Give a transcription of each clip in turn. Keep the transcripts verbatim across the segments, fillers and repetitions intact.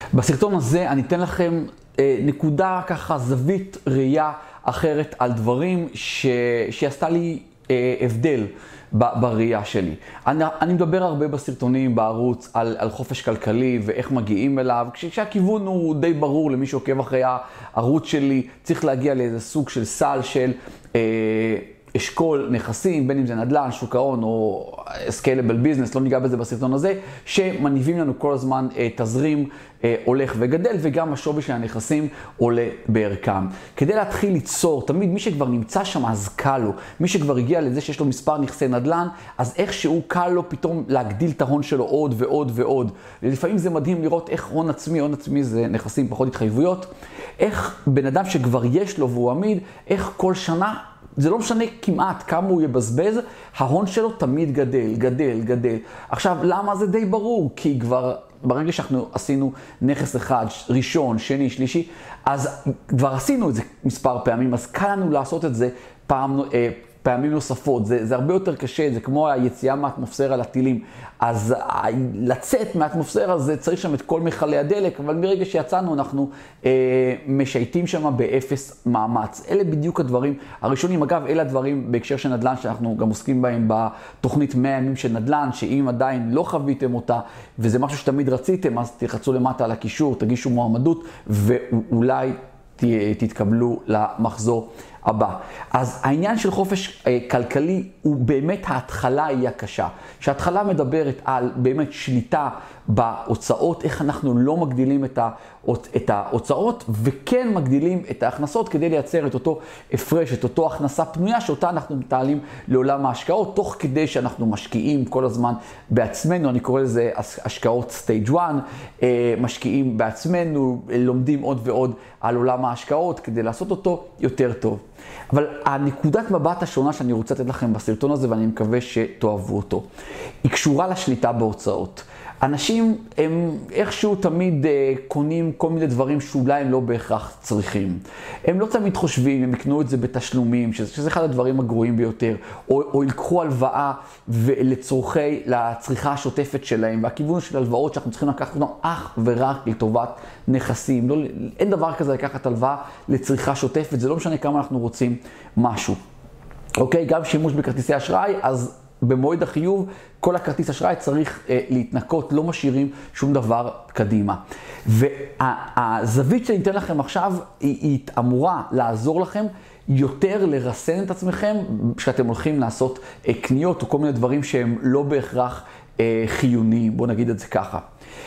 בסרטון הזה אני אתן לכם אה, נקודה ככה, זווית ראייה אחרת על דברים ש... שעשתה לי אה, הבדל ב... בראייה שלי. אני, אני מדבר הרבה בסרטונים בערוץ על, על חופש כלכלי ואיך מגיעים אליו, כש... כשהכיוון הוא די ברור למי שעוקב אחרי הערוץ שלי, צריך להגיע לאיזה סוג של סל של אה, אשכול נכסים, בין אם זה נדל"ן, שוק ההון או scalable business, לא ניגע בזה בסרטון הזה, שמניבים לנו כל הזמן אה, תזרים אה, הולך וגדל, וגם השווי של הנכסים עולה בערכם. כדי להתחיל ליצור, תמיד מי שכבר נמצא שם אז קל לו, מי שכבר הגיע לזה שיש לו מספר נכסי נדל"ן, אז איכשהו קל לו פתאום להגדיל את ההון שלו עוד ועוד ועוד. ולפעמים זה מדהים לראות איך הון עצמי, הון עצמי זה נכסים פחות התחייבויות, איך בן אדם שכבר יש לו והוא עמיד, איך כל שנה, זה לא משנה כמעט כמה הוא יבזבז, ההון שלו תמיד גדל, גדל, גדל. עכשיו, למה זה די ברור? כי כבר ברגע שאנחנו עשינו נכס אחד, ראשון, שני, שלישי, אז כבר עשינו את זה מספר פעמים, אז קל לנו לעשות את זה פעם, אה, פעמים נוספות. זה, זה הרבה יותר קשה, זה כמו היציאה מהאטמוספירה לטילים. אז לצאת מהאטמוספירה זה צריך שם את כל מכלי הדלק, אבל מרגע שיצאנו אנחנו אה, משייטים שם באפס מאמץ. אלה בדיוק הדברים הראשונים. אגב, אלה הדברים בהקשר של נדל"ן שאנחנו גם עוסקים בהם בתוכנית מאה ימים של נדל"ן, שאם עדיין לא חוויתם אותה וזה משהו שתמיד רציתם, אז תלחצו למטה על הקישור, תגישו מועמדות ואולי תתקבלו למחזור הבא. אז העניין של חופש כלכלי הוא באמת ההתחלה היא הקשה. שההתחלה מדברת על באמת שליטה בהוצאות, איך אנחנו לא מגדילים את ההוצאות וכן מגדילים את ההכנסות כדי לייצר את אותו הפרש, את אותו הכנסה פנויה שאותה אנחנו מתעלים לעולם ההשקעות, תוך כדי שאנחנו משקיעים כל הזמן בעצמנו, אני קורא לזה השקעות סטייג' אחת, משקיעים בעצמנו, לומדים עוד ועוד על עולם ההשקעות כדי לעשות אותו יותר טוב. אבל הנקודת מבט השונה שאני רוצה לתת לכם בסרטון הזה, ואני מקווה שתאהבו אותו, היא קשורה לשליטה בהוצאות. אנשים הם איכשהו תמיד אה, קונים כל מיני דברים שאולי הם לא בהכרח צריכים. הם לא תמיד חושבים, הם יקנו את זה בתשלומים, שזה, שזה אחד הדברים הגרועים ביותר, או, או ילקחו הלוואה לצורכי, לצריכה השוטפת שלהם, והכיוון של הלוואות שאנחנו צריכים לקחת אותם אך ורק לטובת נכסים. לא, אין דבר כזה לקחת הלוואה לצריכה שוטפת, זה לא משנה כמה אנחנו רוצים משהו. אוקיי, גם שימוש בכרטיסי אשראי, אז במועד החיוב, כל הכרטיס אשראי צריך אה, להתנקות, לא משאירים שום דבר קדימה. והזווית שאני אתן לכם עכשיו, היא, היא אמורה לעזור לכם יותר לרסן את עצמכם, שאתם הולכים לעשות אה, קניות או כל מיני דברים שהם לא בהכרח אה, חיוניים, בואו נגיד את זה ככה.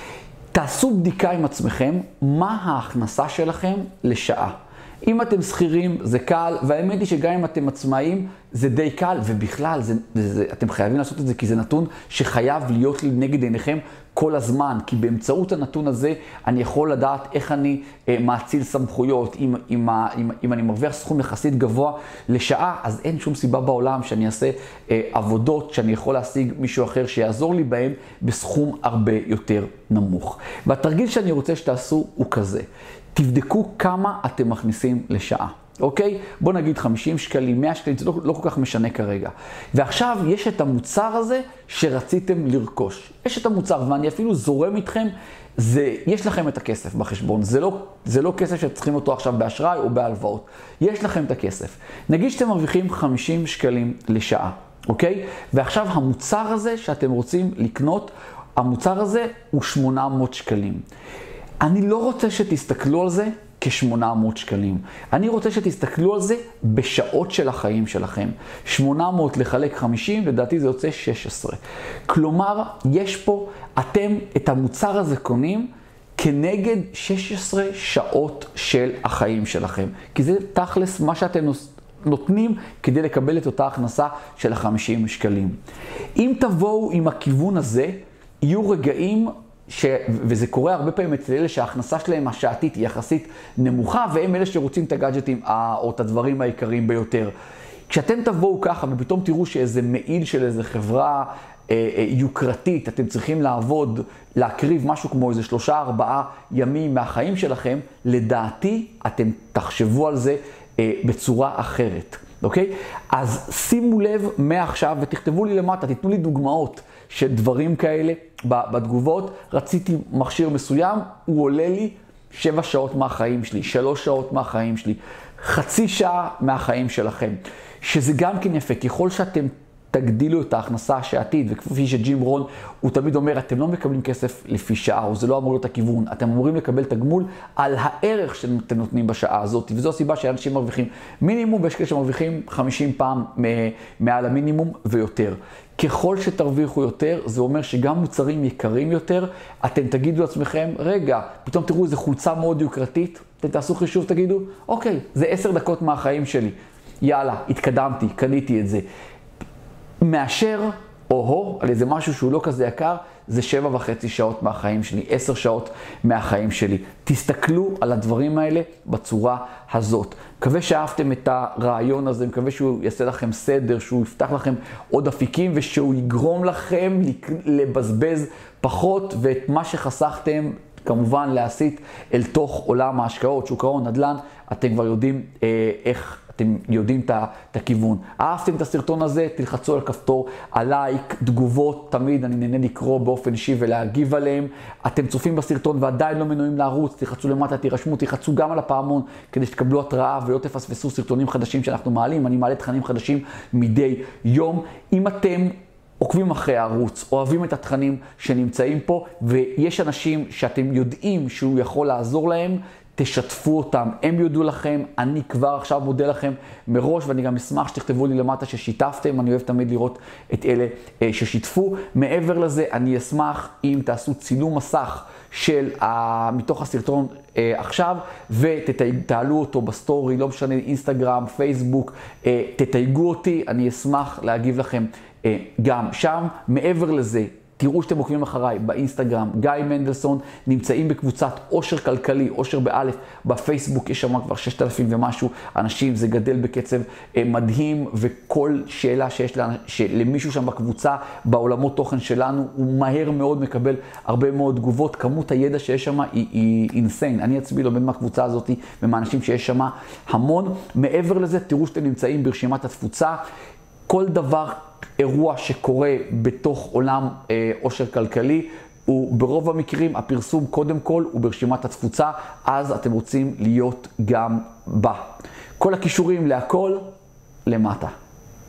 תעשו בדיקה עם עצמכם, מה ההכנסה שלכם לשעה. אם אתם שכירים זה קל, והאמת היא שגם אם אתם עצמאים זה די קל, ובכלל זה, זה, אתם חייבים לעשות את זה כי זה נתון שחייב להיות נגד עיניכם כל הזמן, כי באמצעות הנתון הזה אני יכול לדעת איך אני אה, מאציל סמכויות. אם, אם, אם, אם אני מרוויח סכום יחסית גבוה לשעה, אז אין שום סיבה בעולם שאני אעשה אה, עבודות שאני יכול להשיג מישהו אחר שיעזור לי בהם בסכום הרבה יותר נמוך. והתרגיל שאני רוצה שתעשו הוא כזה. תבדקו כמה אתם מכניסים לשעה, אוקיי? בוא נגיד חמישים שקלים, מאה שקלים, זה לא, לא כל כך משנה כרגע. ועכשיו יש את המוצר הזה שרציתם לרכוש. יש את המוצר, ואני אפילו זורם איתכם, זה, יש לכם את הכסף בחשבון. זה לא, זה לא כסף שצריכים אותו עכשיו באשראי או בהלוואות. יש לכם את הכסף. נגיד שאתם מרוויחים חמישים שקלים לשעה, אוקיי? ועכשיו המוצר הזה שאתם רוצים לקנות, המוצר הזה הוא שמונה מאות שקלים. אני לא רוצה שתסתכלו על זה כ-שמונה מאות שקלים. אני רוצה שתסתכלו על זה בשעות של החיים שלכם. שמונה מאות לחלק חמישים, לדעתי זה יוצא שש עשרה. כלומר, יש פה, אתם את המוצר הזה קונים כנגד שש עשרה שעות של החיים שלכם. כי זה תכלס מה שאתם נותנים כדי לקבל את אותה הכנסה של ה-חמישים שקלים. אם תבואו עם הכיוון הזה, יהיו רגעים ש... וזה קורה הרבה פעמים אצל אלה שההכנסה שלהם השעתית היא יחסית נמוכה, והם אלה שרוצים את הגאדג'טים או את הדברים העיקריים ביותר. כשאתם תבואו ככה ופתאום תראו שאיזה מעיל של איזה חברה אה, אה, יוקרתית, אתם צריכים לעבוד, להקריב משהו כמו איזה שלושה ארבעה ימים מהחיים שלכם, לדעתי אתם תחשבו על זה אה, בצורה אחרת. אוקיי? אז שימו לב מעכשיו ותכתבו לי למטה, תיתנו לי דוגמאות שדברים כאלה בתגובות. רציתי מכשיר מסוים, הוא עולה לי שבע שעות מהחיים שלי, שלוש שעות מהחיים שלי, חצי שעה מהחיים שלכם. שזה גם כן יפה, ככל שאתם תגדילו את ההכנסה השעתית, וכפי שג'ים רון הוא תמיד אומר, אתם לא מקבלים כסף לפי שעה, או זה לא אמור להיות הכיוון, אתם אמורים לקבל תגמול על הערך שאתם נותנים בשעה הזאת, וזו הסיבה שאנשים מרוויחים מינימום, ויש כאלה שמרוויחים חמישים פעם מעל המינימום ויותר. ככל שתרוויחו יותר, זה אומר שגם מוצרים יקרים יותר, אתם תגידו לעצמכם, רגע, פתאום תראו איזו חולצה מאוד יוקרתית, אתם תעשו חישוב, תגידו, אוקיי, זה עשר דקות מהחיים שלי, יאללה, התקדמתי, קניתי את זה. מאשר, או-הו, על איזה משהו שהוא לא כזה יקר, זה שבע וחצי שעות מהחיים שלי, עשר שעות מהחיים שלי. תסתכלו על הדברים האלה בצורה הזאת. מקווה שאהבתם את הרעיון הזה, מקווה שהוא יעשה לכם סדר, שהוא יפתח לכם עוד אפיקים, ושהוא יגרום לכם לבזבז פחות, ואת מה שחסכתם, כמובן להסיט אל תוך עולם ההשקעות, שוק ההון, נדל"ן, אתם כבר יודעים אה, איך, אתם יודעים את הכיוון. אהבתם את הסרטון הזה, תלחצו על כפתור הלייק, תגובות, תמיד אני נהנה לקרוא באופן אישי ולהגיב עליהם. אתם צופים בסרטון ועדיין לא מנויים לערוץ, תלחצו למטה, תירשמו, תלחצו גם על הפעמון, כדי שתקבלו התראה ולא תפספסו סרטונים חדשים שאנחנו מעלים. אני מעלה תכנים חדשים מדי יום. אם אתם עוקבים אחרי הערוץ, אוהבים את התכנים שנמצאים פה, ויש אנשים שאתם יודעים שהוא יכול לעזור להם, תשתפו אותם, הם יודו לכם, אני כבר עכשיו מודה לכם מראש, ואני גם אשמח שתכתבו לי למטה ששיתפתם, אני אוהב תמיד לראות את אלה ששיתפו. מעבר לזה, אני אשמח אם תעשו צילום מסך של מתוך הסרטון עכשיו, ותתעלו אותו בסטורי, לא משנה, אינסטגרם, פייסבוק, תתייגו אותי, אני אשמח להגיב לכם גם שם. מעבר לזה, תראו שאתם עוקבים אחריי באינסטגרם, גיא מנדלסון, נמצאים בקבוצת עושר כלכלי, עושר באלף, בפייסבוק יש שם כבר ששת אלפים ומשהו אנשים, זה גדל בקצב מדהים, וכל שאלה שיש למישהו שם בקבוצה, בעולמות תוכן שלנו, הוא מהר מאוד מקבל הרבה מאוד תגובות, כמות הידע שיש שם היא, היא אינסיין, אני עצמי לומד מהקבוצה הזאת ומהאנשים שיש שם המון. מעבר לזה, תראו שאתם נמצאים ברשימת התפוצה, כל דבר אירוע שקורה בתוך עולם אה, עושר כלכלי, הוא ברוב המקרים, הפרסום קודם כל הוא ברשימת התפוצה, אז אתם רוצים להיות גם בה. כל הכישורים להכל למטה.